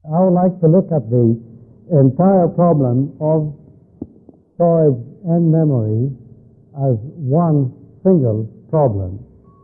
I would like to look at the entire problem of storage and memory as one single problem.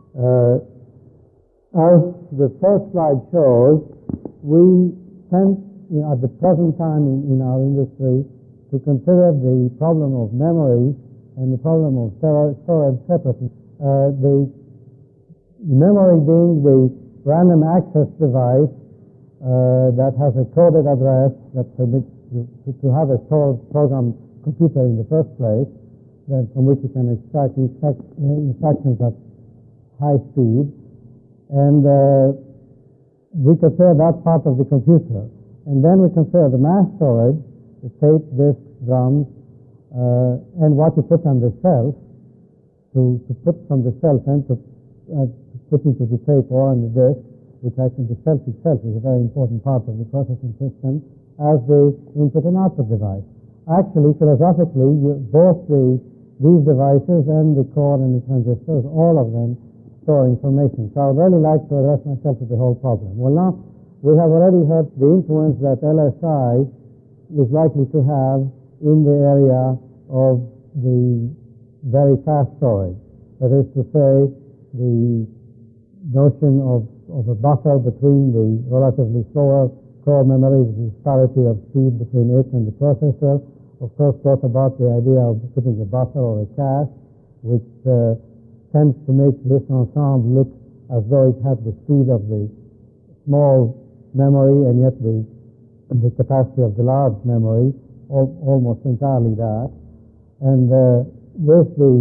As the first slide shows, we tend, at the present time in our industry, to consider the problem of memory and the problem of storage separately. The memory being the random access device that has a coded address that permits to have a stored program computer in the first place, then from which you can extract instructions at high speed. And we consider that part of the computer. And then we consider the mass storage, the tape, disks, drums, and what you put on the shelf, to put from the shelf and to put into the tape or on the disk, which actually the shelf itself is a very important part of the processing system, as the input and output device. Actually, philosophically, both these devices and the core and the transistors, all of them store information. So I would really like to address myself to the whole problem. Well, now, we have already heard the influence that LSI is likely to have in the area of the very fast storage. That is to say, the notion of a buffer between the relatively slower core memory, the disparity of speed between it and the processor, of course, brought about the idea of putting a buffer or a cache, which tends to make this ensemble look as though it had the speed of the small memory and yet the capacity of the large memory, almost entirely that. And with the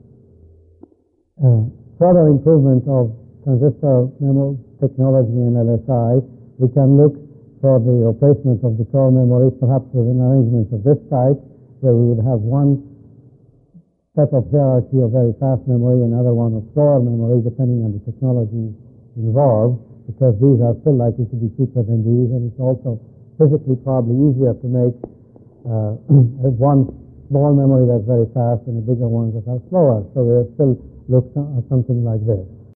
further improvement of transistor memory technology and LSI, we can look for the replacement of the core memory, perhaps with an arrangement of this type, where we would have one set of hierarchy of very fast memory, another one of slower memory, depending on the technology involved, because these are still likely to be cheaper than these, and it's also physically probably easier to make one small memory that's very fast and a bigger one that are slower. So we'll still look at something like this.